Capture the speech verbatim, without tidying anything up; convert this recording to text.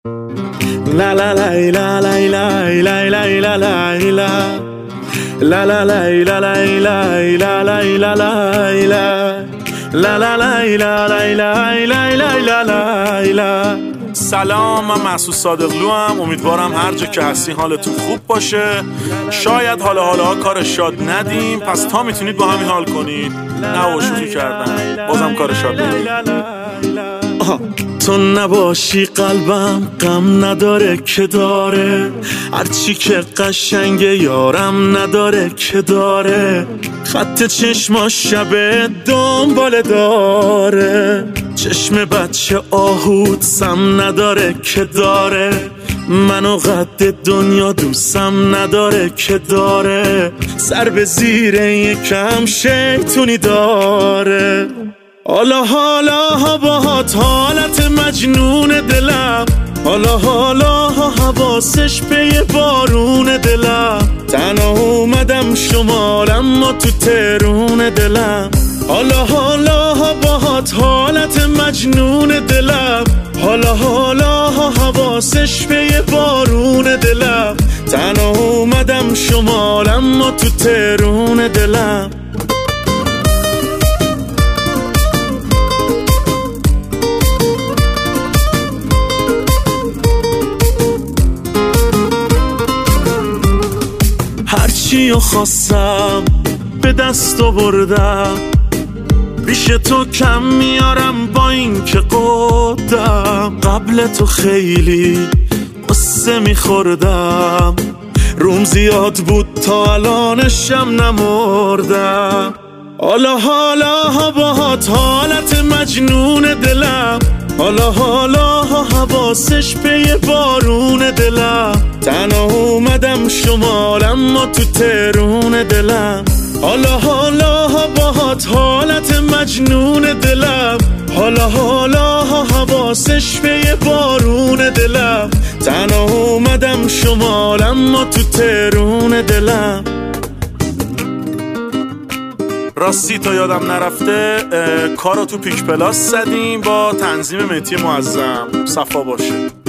La la la la la la la la la la la La la la la la la la la la la la La la la la la la la la la la. سلام، من محسود صادقلو هم. امیدوارم هر جا که هستی حالتون خوب باشه. شاید حالا حالا کار شاد ندیم، پس تا میتونید با همین حال کنید. نه و شوخی کردم، بازم کار شاد ندیم. تو نباشی قلبم غم نداره که داره، هرچی که قشنگه یارم نداره که داره، خط چشما شب دنباله داره، چشم بچه آهود سم نداره که داره، منو قد دنیا دوستم نداره که داره، سر به زیر یکم شیطونی داره. حالا حالا باهات حالت مجنون دلم، حالا حالا حواسش به یه بارون دلم، تنها اومدم شمالم ما تو ترون دلم. حالا حالا باهات حالت مجنون دلم، حالا حالا حواسش به یه بارون دلم، تنها اومدم شمالم ما تو ترون دلم. هرچی خواستم به دست آوردم، بیش تو کم میارم با این که قدم، قبل تو خیلی قصه میخوردم، روم زیاد بود تا الانشم نمردم. حالا حالا باهات حالت مجنون دلم، حالا حالا حواسش به یه بارون دلم، تنها اومدم شمالم ما تو ترون دلم. حالا حالا باهات حالت مجنون دلم، حالا حالا حواسش به یه بارون دلم، تنها اومدم شمالم ما تو ترون دلم. راستی تا یادم نرفته، کارو تو پیک پلاس زدیم با تنظیم مهدی معظم. صفا باشه.